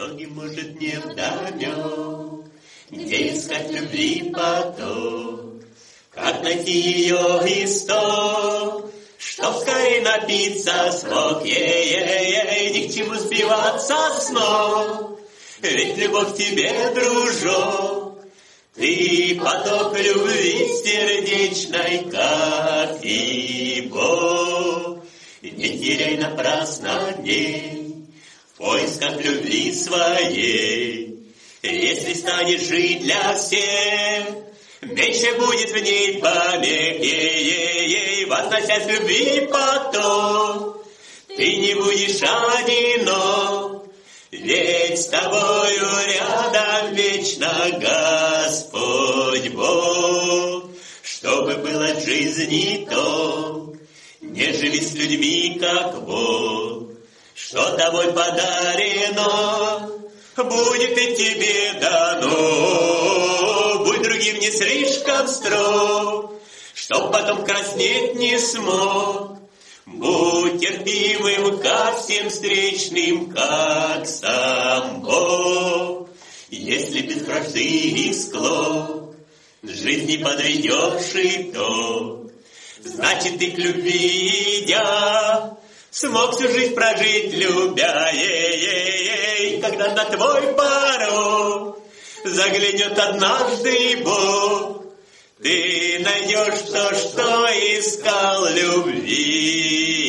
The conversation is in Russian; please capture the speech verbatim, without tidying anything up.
многим, может, не вдомек, где искать любви поток, как найти ее исток, чтоб скорее напиться смог. Ей-ей-ей, ни к чему сбиваться с ног, ведь любовь к тебе, дружок, ты поток любви сердечной, как и Бог. Не теряй напрасно дней в поисках любви своей. Если станешь жить для всех, меньше будет в ней помех. Ей-ей-ей, возносясь любви поток, ты не будешь одинок, ведь с тобою рядом вечно Господь Бог. Чтобы было в жизни то, не живи с людьми, как Бог, что тобой подарено, будет и тебе дано. Будь другим не слишком строг, чтоб потом краснеть не смог. Будь терпимым ко всем встречным, как сам Бог. Если без вражды и склок в жизни подведешь итог, значит, ты к любви идя смог всю жизнь прожить, любя. Ей-ей-ей, когда на твой порог заглянет однажды Бог, ты найдешь то, что искал, любви.